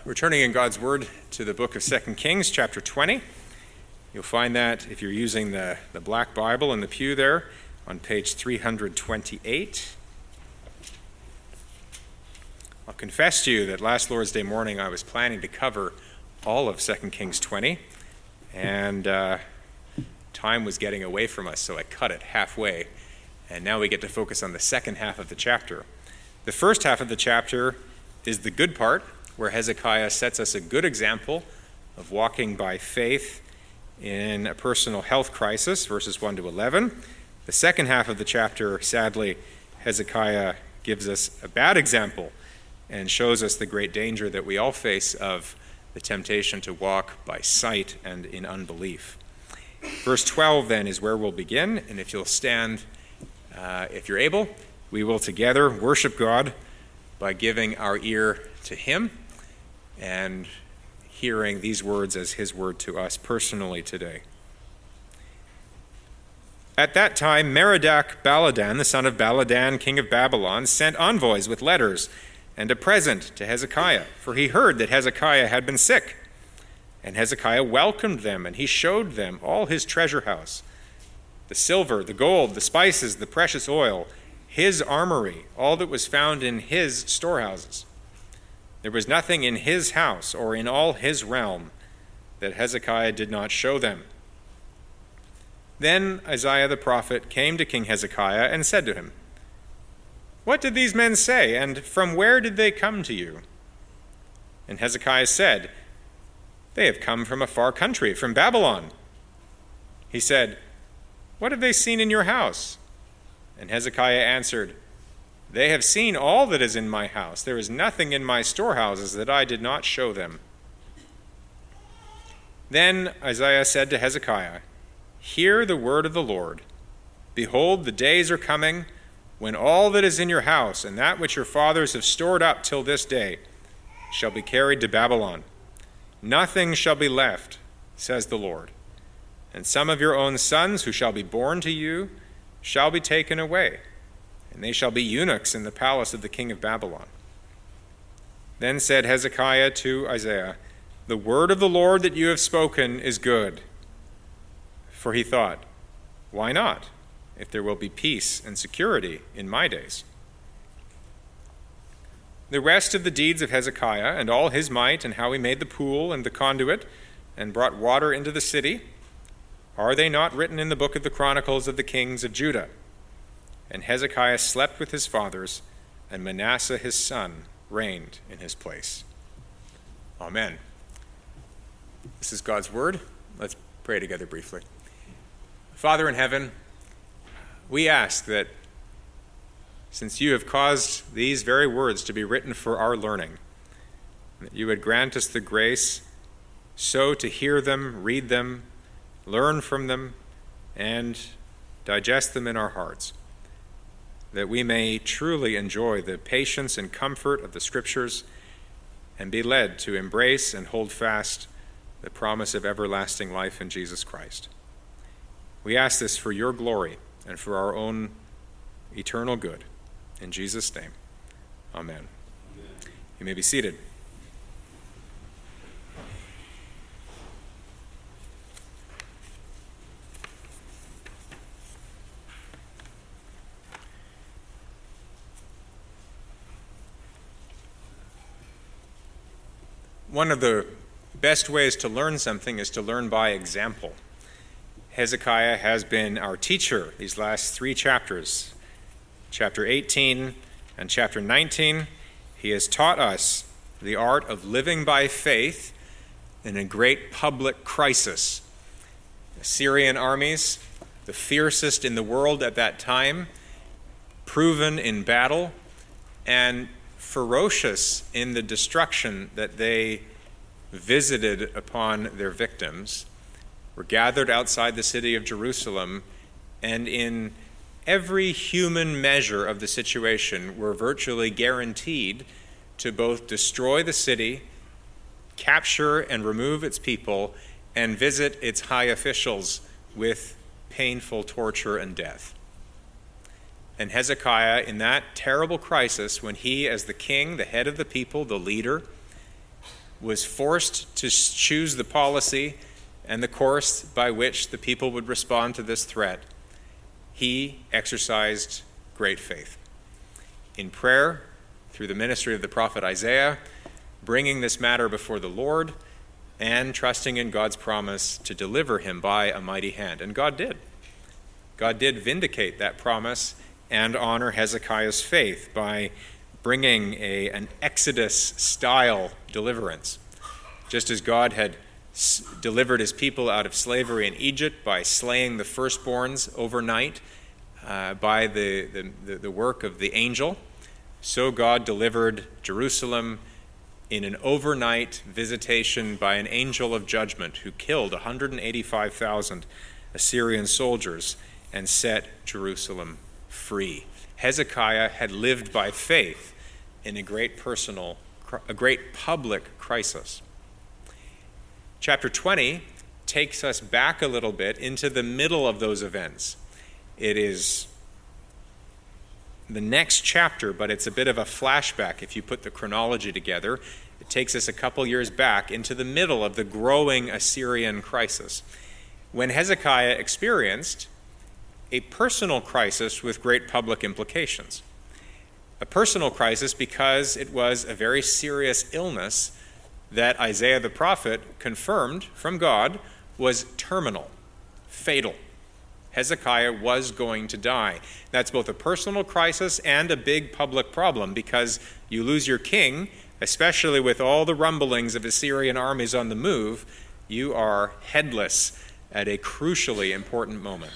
We're turning in God's Word to the book of 2 Kings, chapter 20. You'll find that if you're using the black Bible in the pew there on page 328. I'll confess to you that last Lord's Day morning I was planning to cover all of 2 Kings 20, and time was getting away from us, so I cut it halfway, and now we get to focus on the second half of the chapter. The first half of the chapter is the good part, where Hezekiah sets us a good example of walking by faith in a personal health crisis, verses 1 to 11. The second half of the chapter, sadly, Hezekiah gives us a bad example and shows us the great danger that we all face of the temptation to walk by sight and in unbelief. Verse 12, then, is where we'll begin, and if you'll stand, if you're able, we will together worship God by giving our ear to Him and hearing these words as His word to us personally today. At that time, Merodach-Baladan, the son of Baladan, king of Babylon, sent envoys with letters and a present to Hezekiah, for he heard that Hezekiah had been sick. And Hezekiah welcomed them, and he showed them all his treasure house, the silver, the gold, the spices, the precious oil, his armory, all that was found in his storehouses. There was nothing in his house or in all his realm that Hezekiah did not show them. Then Isaiah the prophet came to King Hezekiah and said to him, "What did these men say, and from where did they come to you?" And Hezekiah said, "They have come from a far country, from Babylon." He said, "What have they seen in your house?" And Hezekiah answered, "They have seen all that is in my house. There is nothing in my storehouses that I did not show them." Then Isaiah said to Hezekiah, "Hear the word of the Lord. Behold, the days are coming when all that is in your house and that which your fathers have stored up till this day shall be carried to Babylon. Nothing shall be left, says the Lord. And some of your own sons who shall be born to you shall be taken away, and they shall be eunuchs in the palace of the king of Babylon." Then said Hezekiah to Isaiah, "The word of the Lord that you have spoken is good." For he thought, "Why not, if there will be peace and security in my days?" The rest of the deeds of Hezekiah and all his might, and how he made the pool and the conduit and brought water into the city, are they not written in the book of the Chronicles of the kings of Judah? And Hezekiah slept with his fathers, and Manasseh his son reigned in his place. Amen. This is God's word. Let's pray together briefly. Father in heaven, we ask that since you have caused these very words to be written for our learning, that you would grant us the grace so to hear them, read them, learn from them, and digest them in our hearts, that we may truly enjoy the patience and comfort of the Scriptures and be led to embrace and hold fast the promise of everlasting life in Jesus Christ. We ask this for your glory and for our own eternal good. In Jesus' name, amen. You may be seated. One of the best ways to learn something is to learn by example. Hezekiah has been our teacher these last three chapters, chapter 18 and chapter 19. He has taught us the art of living by faith in a great public crisis. Assyrian armies, the fiercest in the world at that time, proven in battle, and ferocious in the destruction that they visited upon their victims, were gathered outside the city of Jerusalem, and in every human measure of the situation were virtually guaranteed to both destroy the city, capture and remove its people, and visit its high officials with painful torture and death. And Hezekiah, in that terrible crisis, when he, as the king, the head of the people, the leader, was forced to choose the policy and the course by which the people would respond to this threat, he exercised great faith. In prayer, through the ministry of the prophet Isaiah, bringing this matter before the Lord, and trusting in God's promise to deliver him by a mighty hand. And God did. God did vindicate that promise and honor Hezekiah's faith by bringing an Exodus-style deliverance. Just as God had delivered his people out of slavery in Egypt by slaying the firstborns overnight by the work of the angel, so God delivered Jerusalem in an overnight visitation by an angel of judgment who killed 185,000 Assyrian soldiers and set Jerusalem free. Hezekiah had lived by faith in a great public crisis. Chapter 20 takes us back a little bit into the middle of those events. It is the next chapter, but it's a bit of a flashback if you put the chronology together. It takes us a couple years back into the middle of the growing Assyrian crisis, when Hezekiah experienced a personal crisis with great public implications. A personal crisis because it was a very serious illness that Isaiah the prophet confirmed from God was terminal, fatal. Hezekiah was going to die. That's both a personal crisis and a big public problem, because you lose your king, especially with all the rumblings of Assyrian armies on the move, you are headless at a crucially important moment.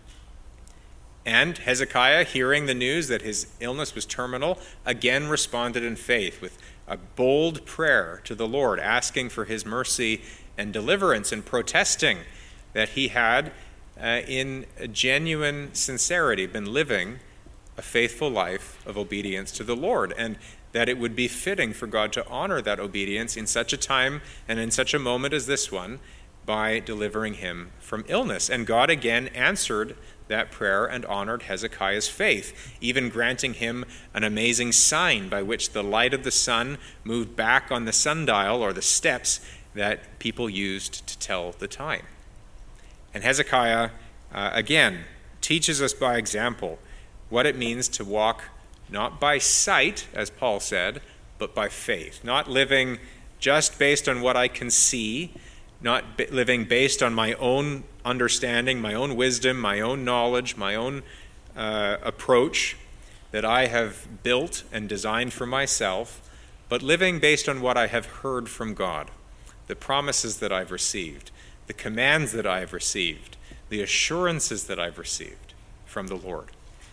And Hezekiah, hearing the news that his illness was terminal, again responded in faith with a bold prayer to the Lord, asking for his mercy and deliverance, and protesting that he had, in genuine sincerity, been living a faithful life of obedience to the Lord, and that it would be fitting for God to honor that obedience in such a time and in such a moment as this one by delivering him from illness. And God again answered that prayer and honored Hezekiah's faith, even granting him an amazing sign by which the light of the sun moved back on the sundial, or the steps that people used to tell the time. And Hezekiah, again, teaches us by example what it means to walk not by sight, as Paul said, but by faith. Not living just based on what I can see, not living based on my own understanding, my own wisdom, my own knowledge, my own approach that I have built and designed for myself, but living based on what I have heard from God, the promises that I've received, the commands that I have received, the assurances that I've received from the Lord.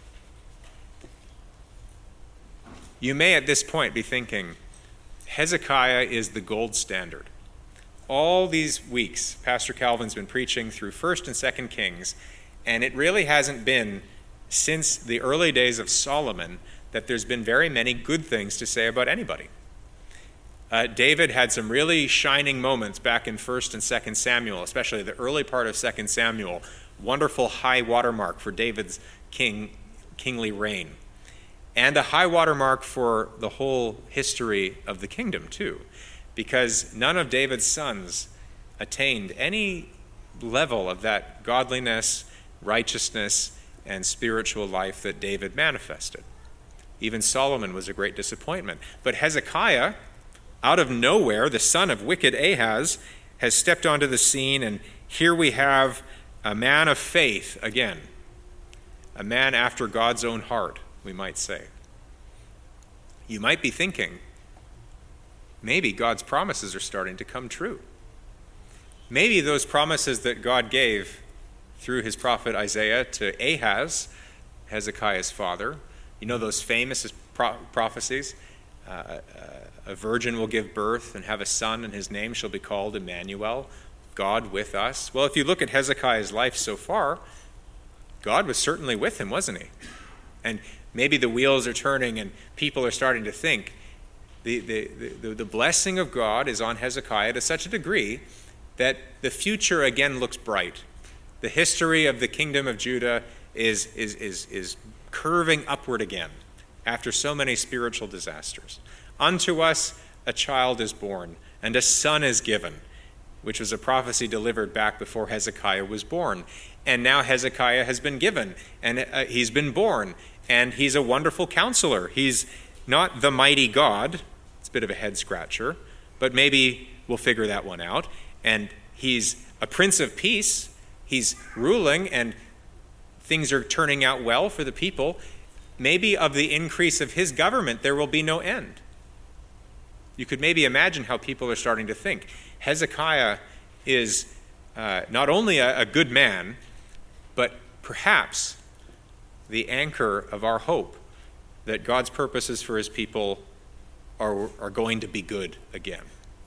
You may at this point be thinking, Hezekiah is the gold standard. All these weeks, Pastor Calvin's been preaching through 1st and 2nd Kings, and it really hasn't been since the early days of Solomon that there's been very many good things to say about anybody. David had some really shining moments back in 1st and 2nd Samuel, especially the early part of 2nd Samuel. Wonderful high watermark for David's kingly reign. And a high watermark for the whole history of the kingdom, too, because none of David's sons attained any level of that godliness, righteousness, and spiritual life that David manifested. Even Solomon was a great disappointment. But Hezekiah, out of nowhere, the son of wicked Ahaz, has stepped onto the scene, and here we have a man of faith again, a man after God's own heart, we might say. You might be thinking, maybe God's promises are starting to come true. Maybe those promises that God gave through his prophet Isaiah to Ahaz, Hezekiah's father, you know those famous prophecies? A virgin will give birth and have a son, and his name shall be called Emmanuel, God with us. Well, if you look at Hezekiah's life so far, God was certainly with him, wasn't he? And maybe the wheels are turning and people are starting to think the blessing of God is on Hezekiah to such a degree that the future again looks bright. The history of the kingdom of Judah is curving upward again after so many spiritual disasters. Unto us a child is born, and a son is given, which was a prophecy delivered back before Hezekiah was born. And now Hezekiah has been given, and he's been born, and he's a wonderful counselor. He's not the mighty God. It's a bit of a head scratcher, but maybe we'll figure that one out. And he's a prince of peace. He's ruling, and things are turning out well for the people. Maybe of the increase of his government, there will be no end. You could maybe imagine how people are starting to think. Hezekiah is not only a good man, but perhaps the anchor of our hope that God's purposes for his people are going to be good again.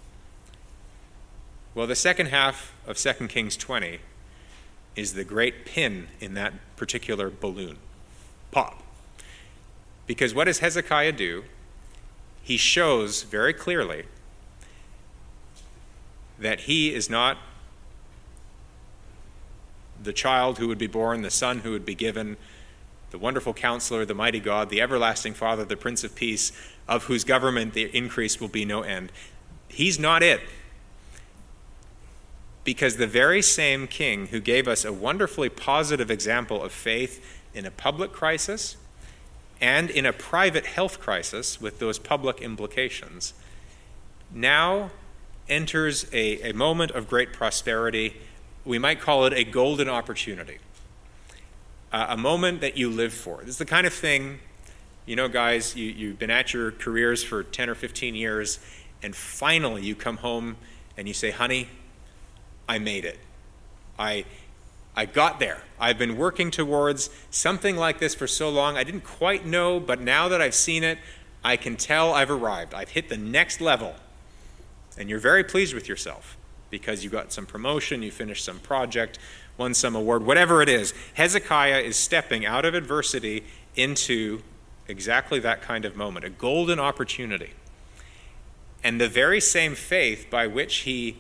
Well, the second half of 2 Kings 20 is the great pin in that particular balloon. Pop. Because what does Hezekiah do? He shows very clearly that he is not the child who would be born, the son who would be given, the wonderful counselor, the mighty God, the everlasting Father, the Prince of Peace, of whose government the increase will be no end. He's not it. Because the very same king who gave us a wonderfully positive example of faith in a public crisis and in a private health crisis with those public implications, now enters a moment of great prosperity. We might call it a golden opportunity, a moment that you live for. This is the kind of thing, you know, guys, you've been at your careers for 10 or 15 years, and finally you come home and you say, honey, I made it. I got there. I've been working towards something like this for so long. I didn't quite know, but now that I've seen it, I can tell I've arrived. I've hit the next level. And you're very pleased with yourself because you got some promotion, you finished some project, won some award, whatever it is. Hezekiah is stepping out of adversity into exactly that kind of moment, a golden opportunity. And the very same faith by which he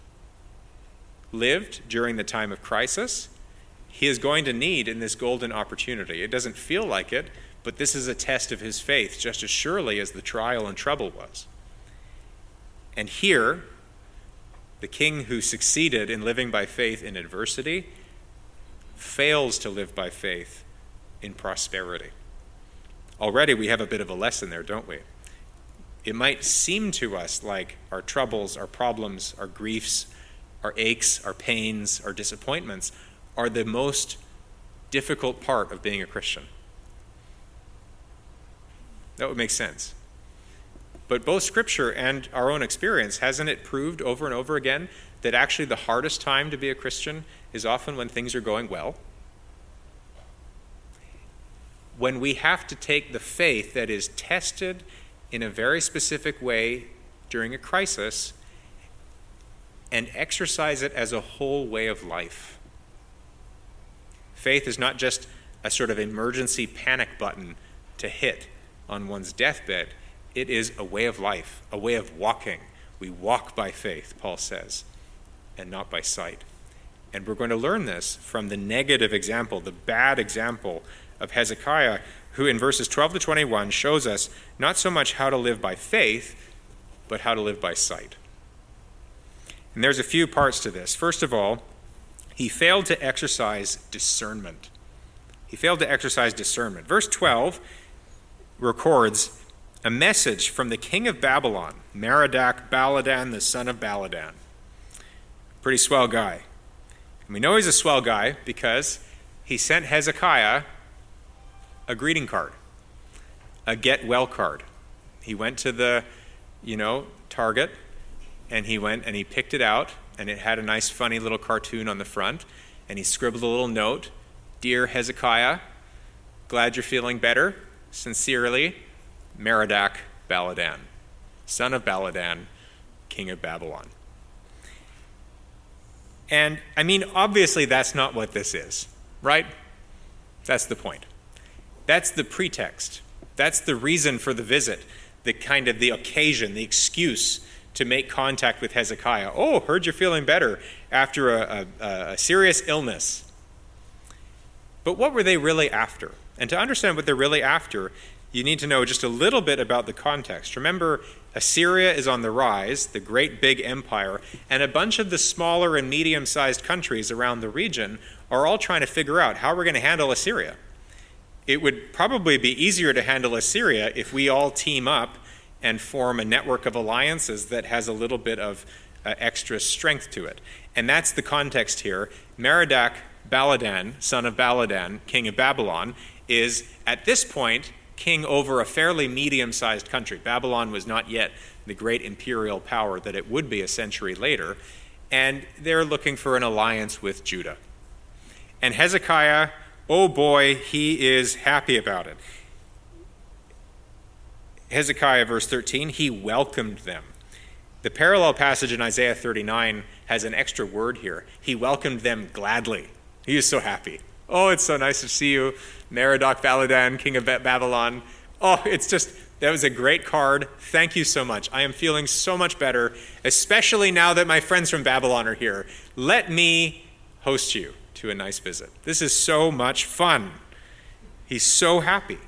lived during the time of crisis, he is going to need in this golden opportunity. It doesn't feel like it, but this is a test of his faith just as surely as the trial and trouble was. And here, the king who succeeded in living by faith in adversity fails to live by faith in prosperity. Already we have a bit of a lesson there, don't we? It might seem to us like our troubles, our problems, our griefs, our aches, our pains, our disappointments are the most difficult part of being a Christian. That would make sense. But both Scripture and our own experience, hasn't it proved over and over again that actually the hardest time to be a Christian is often when things are going well? When we have to take the faith that is tested in a very specific way during a crisis and exercise it as a whole way of life. Faith is not just a sort of emergency panic button to hit on one's deathbed. It is a way of life, a way of walking. We walk by faith, Paul says, and not by sight. And we're going to learn this from the negative example, the bad example of Hezekiah, who in verses 12 to 21 shows us not so much how to live by faith, but how to live by sight. And there's a few parts to this. First of all, he failed to exercise discernment. He failed to exercise discernment. Verse 12 records a message from the king of Babylon, Merodach Baladan, the son of Baladan. Pretty swell guy. And we know he's a swell guy because he sent Hezekiah a greeting card, a get well card. He went to the, Target, and he went and he picked it out, and it had a nice funny little cartoon on the front, and he scribbled a little note, "Dear Hezekiah, glad you're feeling better. Sincerely, Merodach Baladan, son of Baladan, king of Babylon." And, obviously that's not what this is, right? That's the point. That's the pretext. That's the reason for the visit, the occasion, the excuse to make contact with Hezekiah. Oh, heard you're feeling better after a serious illness. But what were they really after? And to understand what they're really after, you need to know just a little bit about the context. Remember, Assyria is on the rise, the great big empire, and a bunch of the smaller and medium-sized countries around the region are all trying to figure out how we're going to handle Assyria. It would probably be easier to handle Assyria if we all team up and form a network of alliances that has a little bit of extra strength to it. And that's the context here. Merodach Baladan, son of Baladan, king of Babylon, is at this point king over a fairly medium-sized country. Babylon was not yet the great imperial power that it would be a century later, and they're looking for an alliance with Judah. And Hezekiah, oh boy, he is happy about it. Hezekiah, verse 13, he welcomed them. The parallel passage in Isaiah 39 has an extra word here. He welcomed them gladly. He is so happy. Oh, it's so nice to see you, Merodach Baladan, king of Babylon. Oh, that was a great card. Thank you so much. I am feeling so much better, especially now that my friends from Babylon are here. Let me host you to a nice visit. This is so much fun. He's so happy.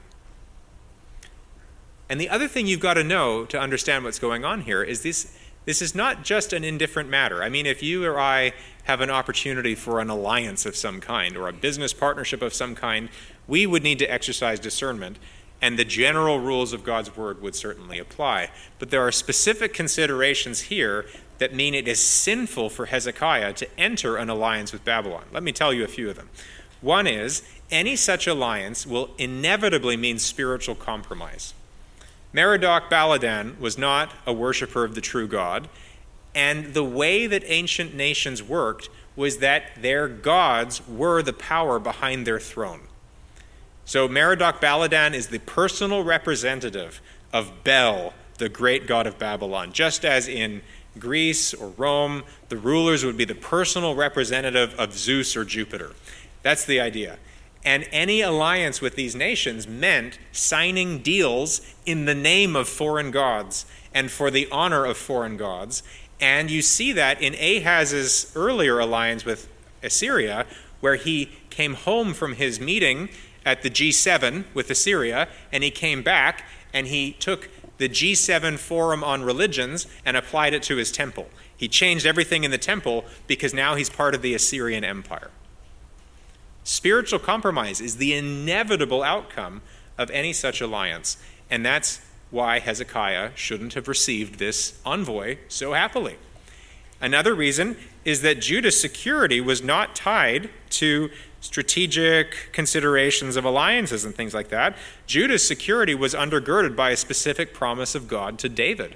And the other thing you've got to know to understand what's going on here is this is not just an indifferent matter. I mean, if you or I have an opportunity for an alliance of some kind or a business partnership of some kind, we would need to exercise discernment, and the general rules of God's word would certainly apply. But there are specific considerations here that mean it is sinful for Hezekiah to enter an alliance with Babylon. Let me tell you a few of them. One is, any such alliance will inevitably mean spiritual compromise. Merodach Baladan was not a worshiper of the true God, and the way that ancient nations worked was that their gods were the power behind their throne. So Merodach Baladan is the personal representative of Bel, the great god of Babylon. Just as in Greece or Rome, the rulers would be the personal representative of Zeus or Jupiter. That's the idea. And any alliance with these nations meant signing deals in the name of foreign gods and for the honor of foreign gods. And you see that in Ahaz's earlier alliance with Assyria, where he came home from his meeting at the G7 with Assyria, and he came back and he took the G7 Forum on Religions and applied it to his temple. He changed everything in the temple because now he's part of the Assyrian Empire. Spiritual compromise is the inevitable outcome of any such alliance, and that's why Hezekiah shouldn't have received this envoy so happily. Another reason is that Judah's security was not tied to strategic considerations of alliances and things like that. Judah's security was undergirded by a specific promise of God to David.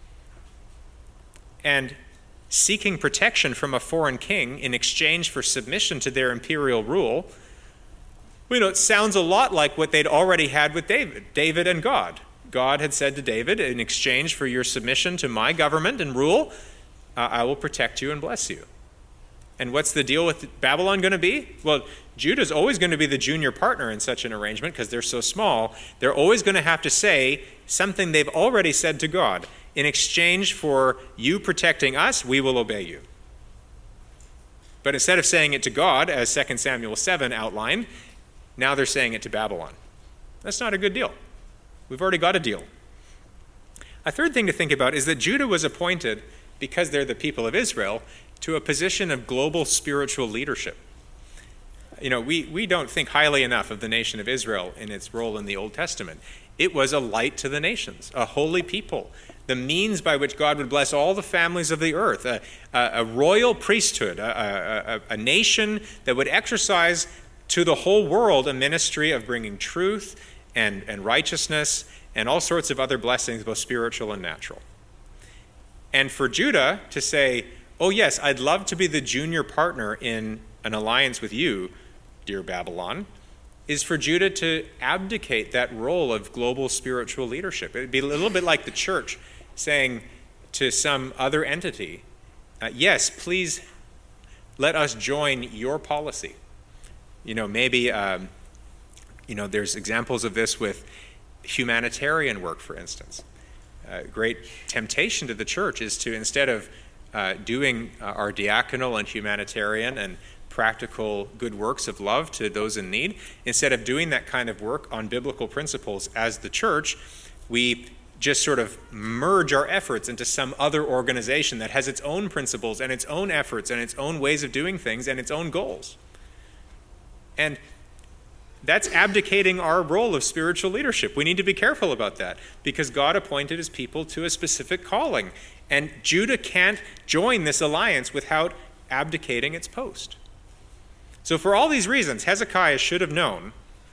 And seeking protection from a foreign king in exchange for submission to their imperial rule, it sounds a lot like what they'd already had with David and God. God had said to David, in exchange for your submission to my government and rule, I will protect you and bless you. And what's the deal with Babylon going to be? Well, Judah's always going to be the junior partner in such an arrangement because they're so small. They're always going to have to say something they've already said to God. In exchange for you protecting us, we will obey you. But instead of saying it to God, as 2 Samuel 7 outlined, now they're saying it to Babylon. That's not a good deal. We've already got a deal. A third thing to think about is that Judah was appointed, because they're the people of Israel, to a position of global spiritual leadership. We don't think highly enough of the nation of Israel in its role in the Old Testament. It was a light to the nations, a holy people, the means by which God would bless all the families of the earth, a royal priesthood, a nation that would exercise to the whole world a ministry of bringing truth and righteousness and all sorts of other blessings, both spiritual and natural. And for Judah to say, oh yes, I'd love to be the junior partner in an alliance with you, dear Babylon, is for Judah to abdicate that role of global spiritual leadership. It would be a little bit like the church saying to some other entity, yes, please let us join your policy. Maybe there's examples of this with humanitarian work, for instance. Great temptation to the church is to, instead of doing our diaconal and humanitarian and practical good works of love to those in need, instead of doing that kind of work on biblical principles as the church, we just sort of merge our efforts into some other organization that has its own principles and its own efforts and its own ways of doing things and its own goals. And that's abdicating our role of spiritual leadership. We need to be careful about that because God appointed his people to a specific calling. And Judah can't join this alliance without abdicating its post. So for all these reasons, Hezekiah should have known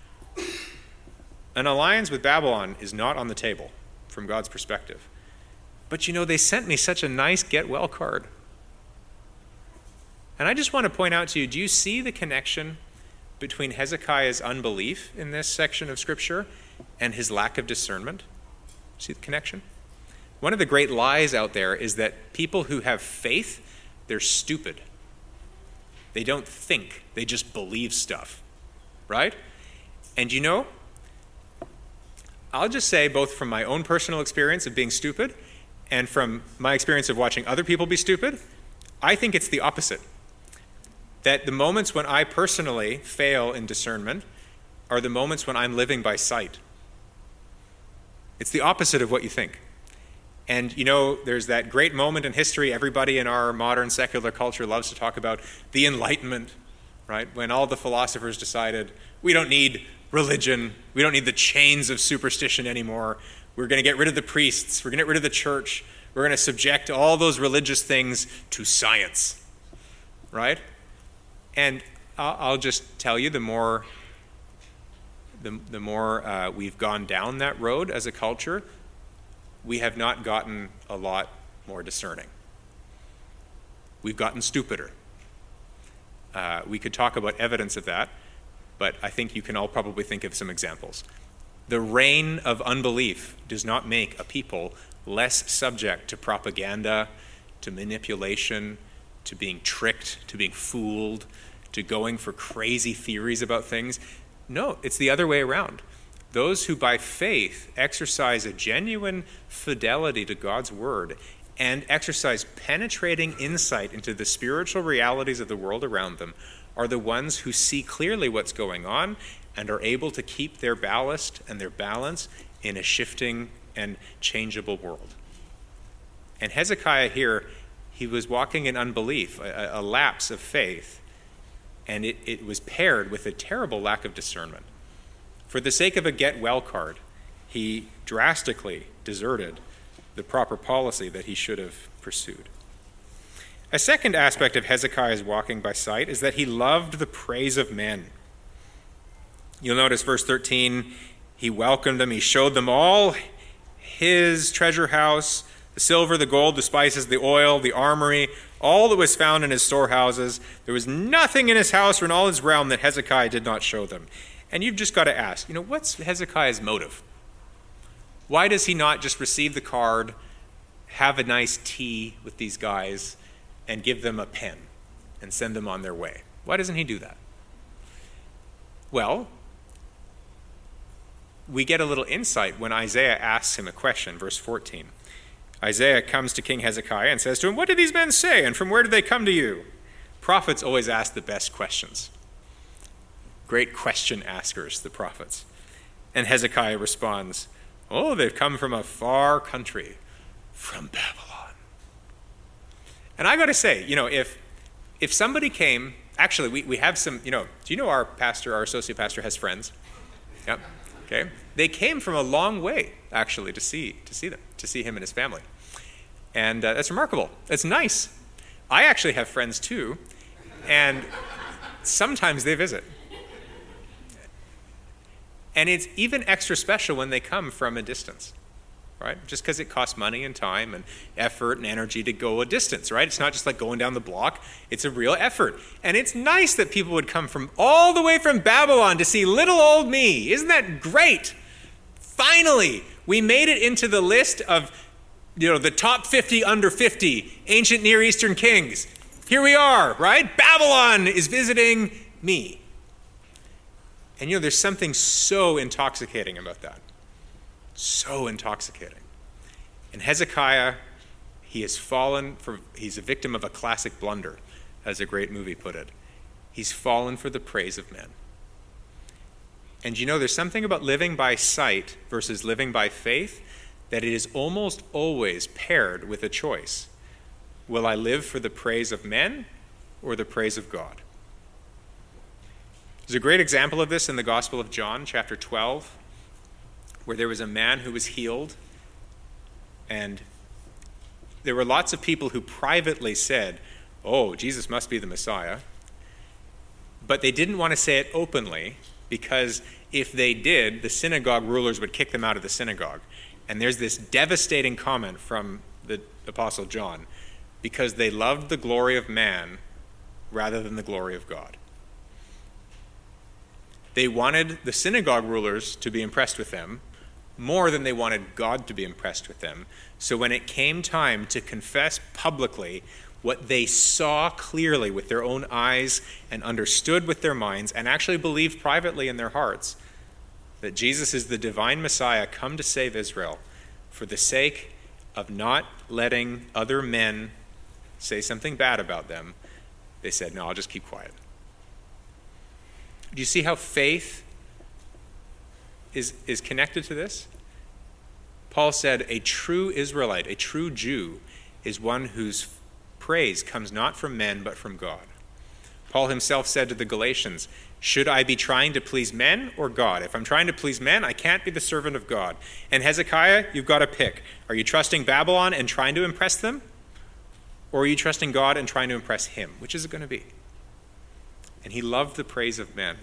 an alliance with Babylon is not on the table from God's perspective. But they sent me such a nice get well card. And I just want to point out to you, do you see the connection between Hezekiah's unbelief in this section of Scripture and his lack of discernment? See the connection? One of the great lies out there is that people who have faith, they're stupid. They don't think, they just believe stuff, right? And I'll just say, both from my own personal experience of being stupid and from my experience of watching other people be stupid, I think it's the opposite. That the moments when I personally fail in discernment are the moments when I'm living by sight. It's the opposite of what you think. And there's that great moment in history everybody in our modern secular culture loves to talk about, the Enlightenment, right? When all the philosophers decided, we don't need religion, we don't need the chains of superstition anymore. We're going to get rid of the priests, we're going to get rid of the church, we're going to subject all those religious things to science, right? And I'll just tell you, the more we've gone down that road as a culture, we have not gotten a lot more discerning. We've gotten stupider. We could talk about evidence of that, but I think you can all probably think of some examples. The reign of unbelief does not make a people less subject to propaganda, to manipulation, to being tricked, to being fooled, to going for crazy theories about things. No, it's the other way around. Those who by faith exercise a genuine fidelity to God's word and exercise penetrating insight into the spiritual realities of the world around them are the ones who see clearly what's going on and are able to keep their ballast and their balance in a shifting and changeable world. And Hezekiah here, he was walking in unbelief, a lapse of faith, and it was paired with a terrible lack of discernment. For the sake of a get well card, he drastically deserted the proper policy that he should have pursued. A second aspect of Hezekiah's walking by sight is that he loved the praise of men. You'll notice verse 13, he welcomed them, he showed them all his treasure house, the silver, the gold, the spices, the oil, the armory, all that was found in his storehouses. There was nothing in his house or in all his realm that Hezekiah did not show them. And you've just got to ask, what's Hezekiah's motive? Why does he not just receive the card, have a nice tea with these guys, and give them a pen and send them on their way? Why doesn't he do that? Well, we get a little insight when Isaiah asks him a question, verse 14. Isaiah comes to King Hezekiah and says to him, "What did these men say, and from where did they come to you?" Prophets always ask the best questions. Great question askers, the prophets. And Hezekiah responds, "Oh, they've come from a far country, from Babylon." And I got to say, if somebody came, actually we have some, do you know our associate pastor has friends? Yep. Okay. They came from a long way, actually, to see them, to see him and his family. And that's remarkable. It's nice. I actually have friends too, and sometimes they visit. And it's even extra special when they come from a distance, right? Just because it costs money and time and effort and energy to go a distance, right? It's not just like going down the block. It's a real effort. And it's nice that people would come from all the way from Babylon to see little old me. Isn't that great? Finally, we made it into the list of, the top 50 under 50 ancient Near Eastern kings. Here we are, right? Babylon is visiting me. And there's something so intoxicating about that. So intoxicating. And Hezekiah, he's a victim of a classic blunder, as a great movie put it. He's fallen for the praise of men. And there's something about living by sight versus living by faith that it is almost always paired with a choice. Will I live for the praise of men or the praise of God? There's a great example of this in the Gospel of John, chapter 12, where there was a man who was healed, and there were lots of people who privately said, "Oh, Jesus must be the Messiah." But they didn't want to say it openly, because if they did, the synagogue rulers would kick them out of the synagogue. And there's this devastating comment from the Apostle John, because they loved the glory of man rather than the glory of God. They wanted the synagogue rulers to be impressed with them more than they wanted God to be impressed with them. So when it came time to confess publicly what they saw clearly with their own eyes and understood with their minds and actually believed privately in their hearts that Jesus is the divine Messiah come to save Israel, for the sake of not letting other men say something bad about them, they said, "No, I'll just keep quiet." Do you see how faith is connected to this? Paul said a true Israelite, a true Jew, is one whose praise comes not from men but from God. Paul himself said to the Galatians, "Should I be trying to please men or God? If I'm trying to please men, I can't be the servant of God." And Hezekiah, you've got to pick. Are you trusting Babylon and trying to impress them? Or are you trusting God and trying to impress him? Which is it going to be? And he loved the praise of men.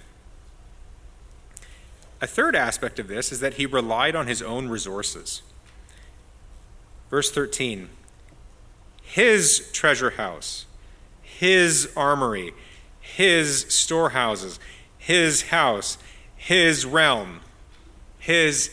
A third aspect of this is that he relied on his own resources. Verse 13, his treasure house, his armory, his storehouses, his house, his realm, his.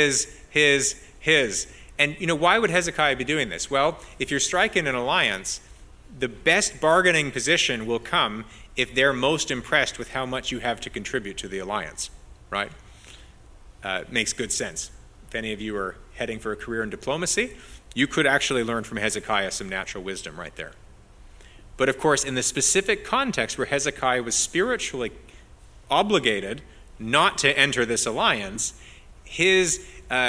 And why would Hezekiah be doing this? Well, if you're striking an alliance, the best bargaining position will come if they're most impressed with how much you have to contribute to the alliance, right? Makes good sense. If any of you are heading for a career in diplomacy, you could actually learn from Hezekiah some natural wisdom right there. But of course, in the specific context where Hezekiah was spiritually obligated not to enter this alliance, his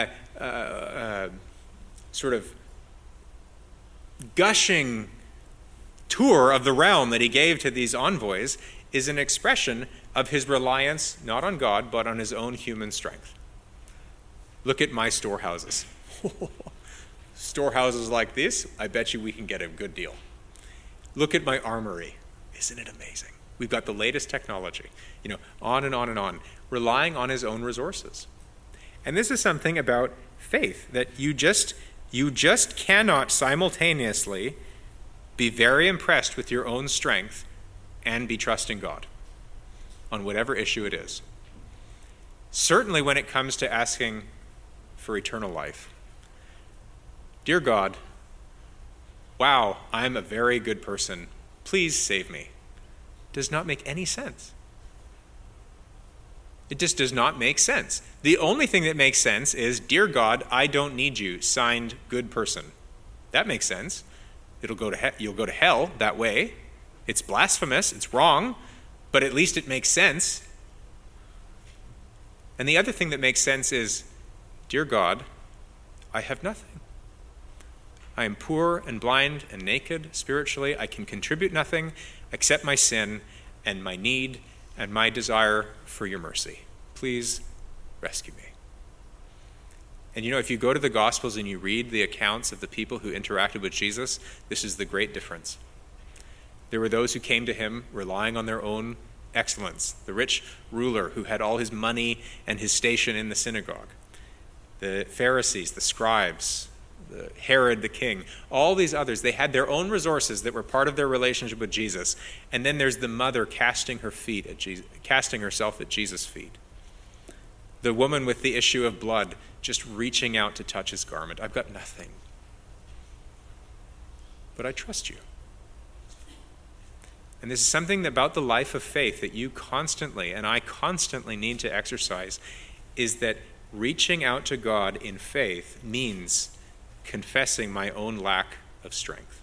sort of gushing tour of the realm that he gave to these envoys is an expression of his reliance not on God, but on his own human strength. Look at my storehouses. Storehouses like this, I bet you we can get a good deal. Look at my armory. Isn't it amazing? We've got the latest technology. On and on and on, relying on his own resources. And this is something about faith, that you just cannot simultaneously be very impressed with your own strength and be trusting God on whatever issue it is. Certainly when it comes to asking for eternal life. Dear God, wow, I'm a very good person. Please save me. Does not make any sense. It just does not make sense. The only thing that makes sense is, "Dear God, I don't need you, signed, good person." That makes sense. You'll go to hell that way. It's blasphemous, it's wrong, but at least it makes sense. And the other thing that makes sense is, "Dear God, I have nothing. I am poor and blind and naked spiritually. I can contribute nothing except my sin and my need and my desire for your mercy. Please rescue me." And if you go to the Gospels and you read the accounts of the people who interacted with Jesus, this is the great difference. There were those who came to him relying on their own excellence. The rich ruler who had all his money and his station in the synagogue. The Pharisees, the scribes, the Herod the king, all these others, they had their own resources that were part of their relationship with Jesus. And then there's the mother casting herself at Jesus' feet. The woman with the issue of blood just reaching out to touch his garment. I've got nothing, but I trust you. And this is something about the life of faith that you constantly, and I constantly need to exercise, is that reaching out to God in faith means confessing my own lack of strength.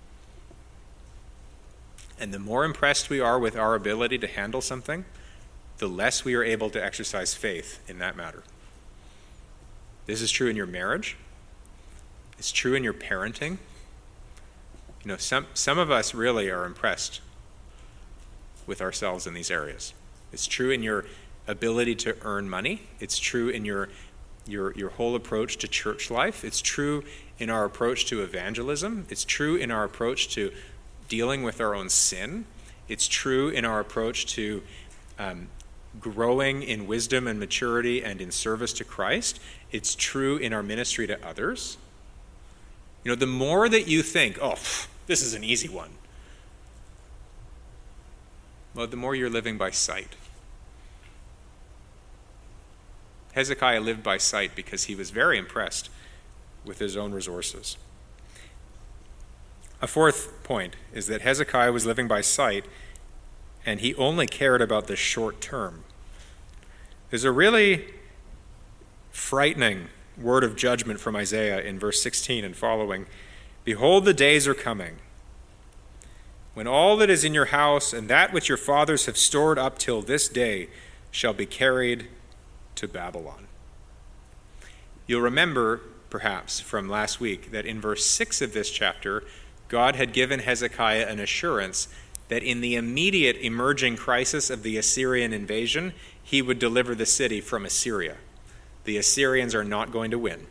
And the more impressed we are with our ability to handle something, the less we are able to exercise faith in that matter. This is true in your marriage. It's true in your parenting. You know, some of us really are impressed with ourselves in these areas. It's true in your ability to earn money. It's true in your whole approach to church life. It's true in our approach to evangelism. It's true in our approach to dealing with our own sin. It's true in our approach to growing in wisdom and maturity and in service to Christ. It's true in our ministry to others. You know, the more that you think, oh, this is an easy one, well, the more you're living by sight. Hezekiah lived by sight because he was very impressed with his own resources. A fourth point is that Hezekiah was living by sight, and he only cared about the short term. There's a really frightening word of judgment from Isaiah in verse 16 and following. Behold, the days are coming, when all that is in your house and that which your fathers have stored up till this day shall be carried to Babylon. You'll remember, perhaps, from last week that in verse 6 of this chapter, God had given Hezekiah an assurance that in the immediate emerging crisis of the Assyrian invasion, he would deliver the city from Assyria. The Assyrians are not going to win.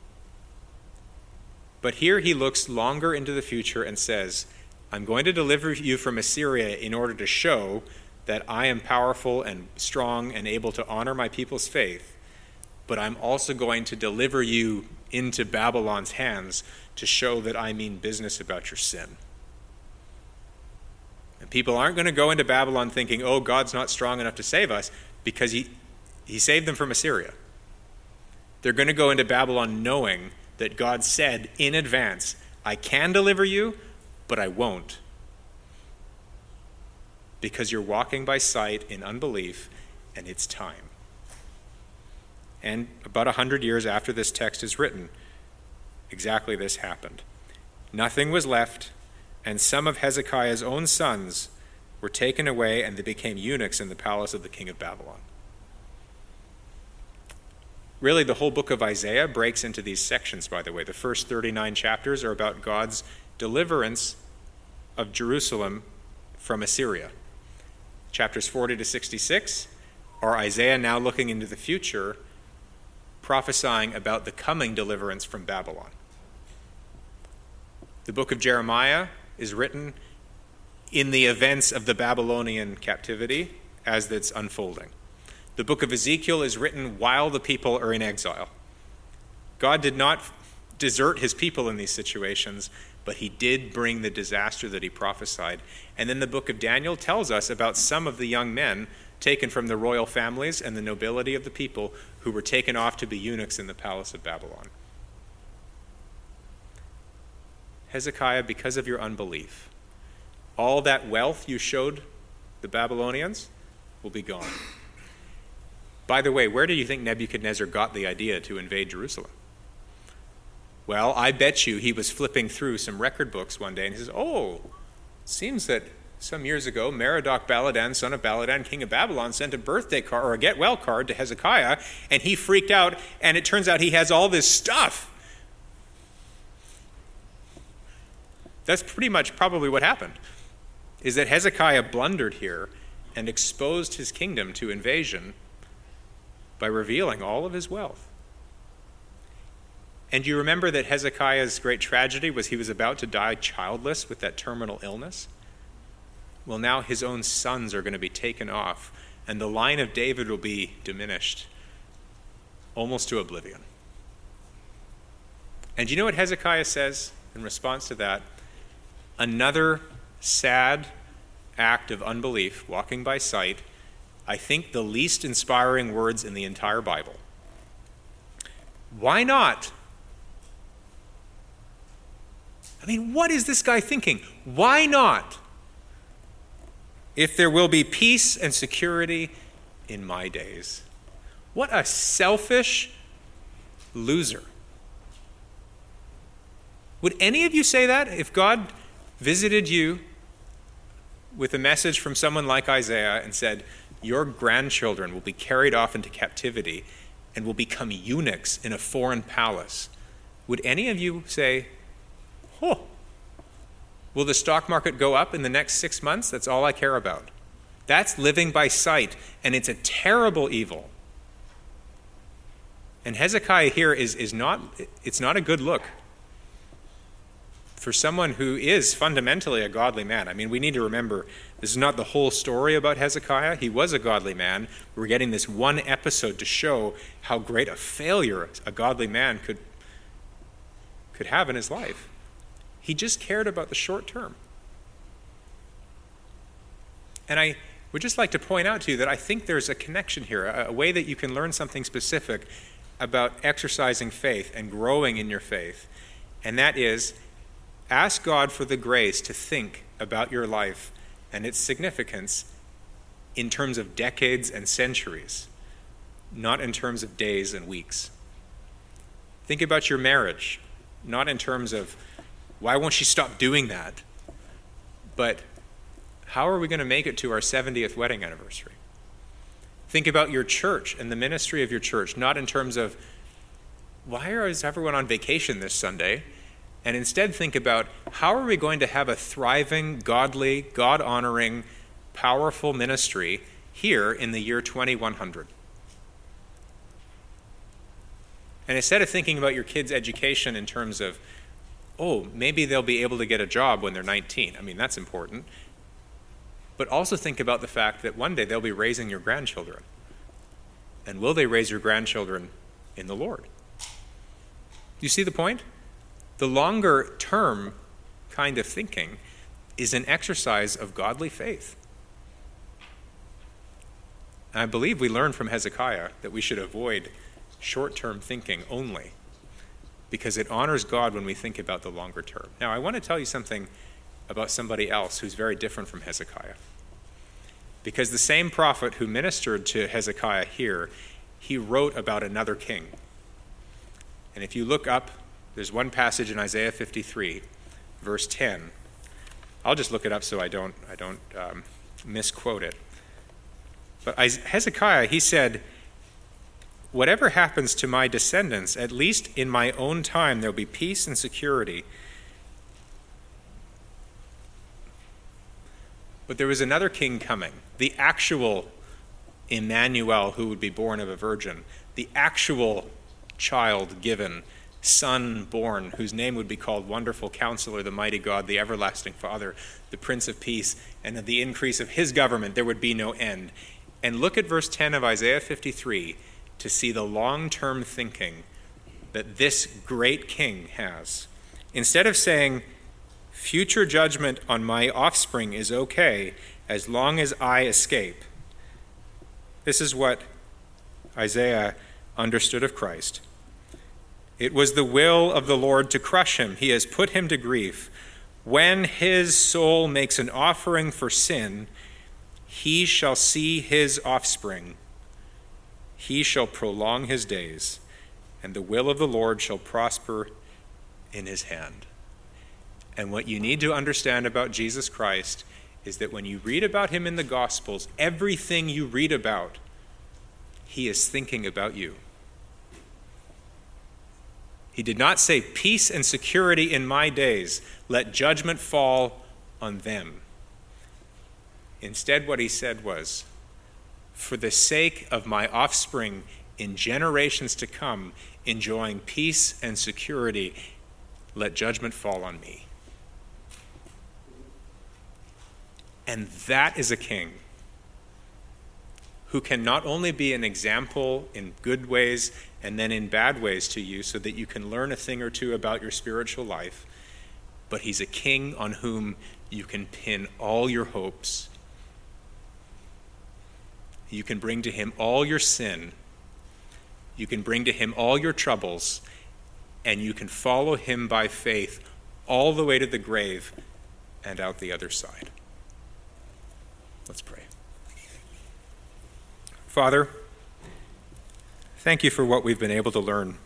But here he looks longer into the future and says, I'm going to deliver you from Assyria in order to show that I am powerful and strong and able to honor my people's faith, but I'm also going to deliver you into Babylon's hands to show that I mean business about your sin. And people aren't going to go into Babylon thinking, oh, God's not strong enough to save us, because he saved them from Assyria. They're going to go into Babylon knowing that God said in advance, I can deliver you, but I won't. Because you're walking by sight in unbelief, and it's time. And about 100 years after this text is written, exactly this happened. Nothing was left, and some of Hezekiah's own sons were taken away, and they became eunuchs in the palace of the king of Babylon. Really, the whole book of Isaiah breaks into these sections, by the way. The first 39 chapters are about God's deliverance of Jerusalem from Assyria. Chapters 40 to 66 are Isaiah now looking into the future, prophesying about the coming deliverance from Babylon. The book of Jeremiah is written in the events of the Babylonian captivity as it's unfolding. The book of Ezekiel is written while the people are in exile. God did not desert his people in these situations, but he did bring the disaster that he prophesied. And then the book of Daniel tells us about some of the young men taken from the royal families and the nobility of the people who were taken off to be eunuchs in the palace of Babylon. Hezekiah, because of your unbelief, all that wealth you showed the Babylonians will be gone. By the way, where do you think Nebuchadnezzar got the idea to invade Jerusalem? Well, I bet you he was flipping through some record books one day and he says, oh, it seems that some years ago, Merodach Baladan, son of Baladan, king of Babylon, sent a birthday card or a get well card to Hezekiah, and he freaked out, and it turns out he has all this stuff. That's pretty much probably what happened, is that Hezekiah blundered here and exposed his kingdom to invasion by revealing all of his wealth. And you remember that Hezekiah's great tragedy was he was about to die childless with that terminal illness? Well, now his own sons are going to be taken off, and the line of David will be diminished almost to oblivion. And you know what Hezekiah says in response to that? Another sad act of unbelief, walking by sight, I think the least inspiring words in the entire Bible. Why not? I mean, what is this guy thinking? Why not? If there will be peace and security in my days. What a selfish loser. Would any of you say that if God visited you with a message from someone like Isaiah and said, your grandchildren will be carried off into captivity and will become eunuchs in a foreign palace? would any of you say, oh, will the stock market go up in the next 6 months? That's all I care about. That's living by sight, and it's a terrible evil. And Hezekiah here is not a good look for someone who is fundamentally a godly man. I mean, we need to remember, this is not the whole story about Hezekiah. He was a godly man. We're getting this one episode to show how great a failure a godly man could have in his life. He just cared about the short term. And I would just like to point out to you that I think there's a connection here, a way that you can learn something specific about exercising faith and growing in your faith. And that is, ask God for the grace to think about your life and its significance in terms of decades and centuries, not in terms of days and weeks. Think about your marriage, not in terms of, why won't she stop doing that? But how are we going to make it to our 70th wedding anniversary? Think about your church and the ministry of your church, not in terms of, why is everyone on vacation this Sunday? And instead think about, how are we going to have a thriving, godly, God-honoring, powerful ministry here in the year 2100? And instead of thinking about your kids' education in terms of, oh, maybe they'll be able to get a job when they're 19. I mean, that's important. But also think about the fact that one day they'll be raising your grandchildren. And will they raise your grandchildren in the Lord? You see the point? The longer term kind of thinking is an exercise of godly faith. And I believe we learn from Hezekiah that we should avoid short-term thinking only, because it honors God when we think about the longer term. Now, I want to tell you something about somebody else who's very different from Hezekiah. Because the same prophet who ministered to Hezekiah here, he wrote about another king. And if you look up, there's one passage in Isaiah 53, verse 10. I'll just look it up so I don't misquote it. But Hezekiah, he said, whatever happens to my descendants, at least in my own time, there'll be peace and security. But there was another king coming, the actual Emmanuel who would be born of a virgin, the actual child given, son born, whose name would be called Wonderful Counselor, the Mighty God, the Everlasting Father, the Prince of Peace, and of the increase of his government there would be no end. And look at verse 10 of Isaiah 53 to see the long-term thinking that this great king has. Instead of saying, future judgment on my offspring is okay as long as I escape. This is what Isaiah understood of Christ. It was the will of the Lord to crush him. He has put him to grief. When his soul makes an offering for sin, he shall see his offspring. He shall prolong his days, and the will of the Lord shall prosper in his hand. And what you need to understand about Jesus Christ is that when you read about him in the Gospels, everything you read about, he is thinking about you. He did not say, peace and security in my days, let judgment fall on them. Instead, what he said was, for the sake of my offspring in generations to come, enjoying peace and security, let judgment fall on me. And that is a king who can not only be an example in good ways and then in bad ways to you so that you can learn a thing or two about your spiritual life, but he's a king on whom you can pin all your hopes. You can bring to him all your sin. You can bring to him all your troubles, and you can follow him by faith all the way to the grave and out the other side. Let's pray. Father, thank you for what we've been able to learn.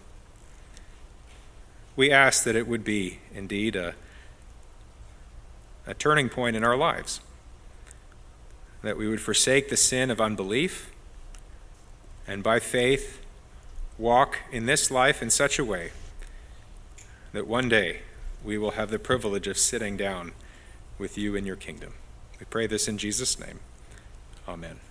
We ask that it would be indeed a turning point in our lives, that we would forsake the sin of unbelief and by faith walk in this life in such a way that one day we will have the privilege of sitting down with you in your kingdom. We pray this in Jesus' name. Amen.